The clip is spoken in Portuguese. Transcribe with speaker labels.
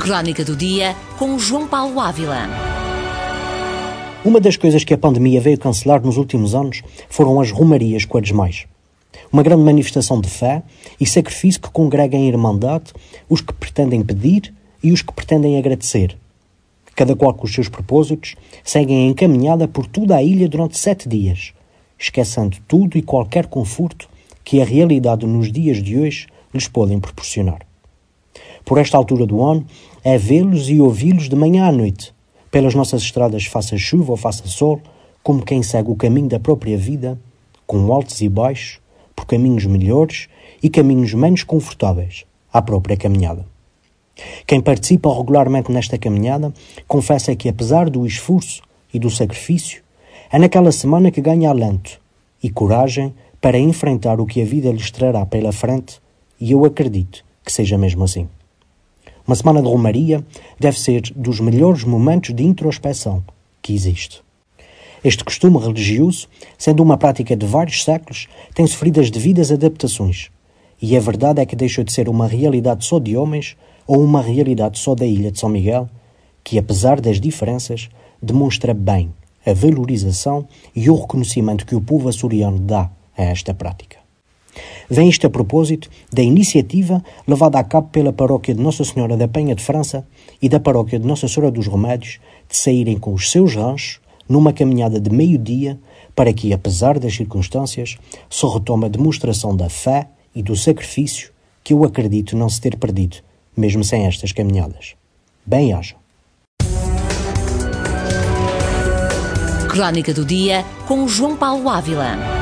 Speaker 1: Crónica do Dia, com João Paulo Ávila.
Speaker 2: Uma das coisas que a pandemia veio cancelar nos últimos anos foram as romarias quaresmais. Uma grande manifestação de fé e sacrifício que congrega em irmandade os que pretendem pedir e os que pretendem agradecer. Cada qual com os seus propósitos, seguem a encaminhada por toda a ilha durante 7 dias, esquecendo tudo e qualquer conforto que a realidade nos dias de hoje lhes podem proporcionar. Por esta altura do ano, é vê-los e ouvi-los de manhã à noite, pelas nossas estradas faça chuva ou faça sol, como quem segue o caminho da própria vida, com altos e baixos, por caminhos melhores e caminhos menos confortáveis, à própria caminhada. Quem participa regularmente nesta caminhada confessa que, apesar do esforço e do sacrifício, é naquela semana que ganha alento e coragem para enfrentar o que a vida lhes trará pela frente, e eu acredito que seja mesmo assim. Uma semana de romaria deve ser dos melhores momentos de introspeção que existe. Este costume religioso, sendo uma prática de vários séculos, tem sofrido as devidas adaptações. E a verdade é que deixou de ser uma realidade só de homens ou uma realidade só da ilha de São Miguel, que, apesar das diferenças, demonstra bem a valorização e o reconhecimento que o povo açoriano dá a esta prática. Vem isto a propósito da iniciativa levada a cabo pela paróquia de Nossa Senhora da Penha de França e da paróquia de Nossa Senhora dos Remédios de saírem com os seus ranchos numa caminhada de meio-dia para que, apesar das circunstâncias, se retome a demonstração da fé e do sacrifício que eu acredito não se ter perdido, mesmo sem estas caminhadas. Bem-haja.
Speaker 1: Crónica do Dia, com João Paulo Ávila.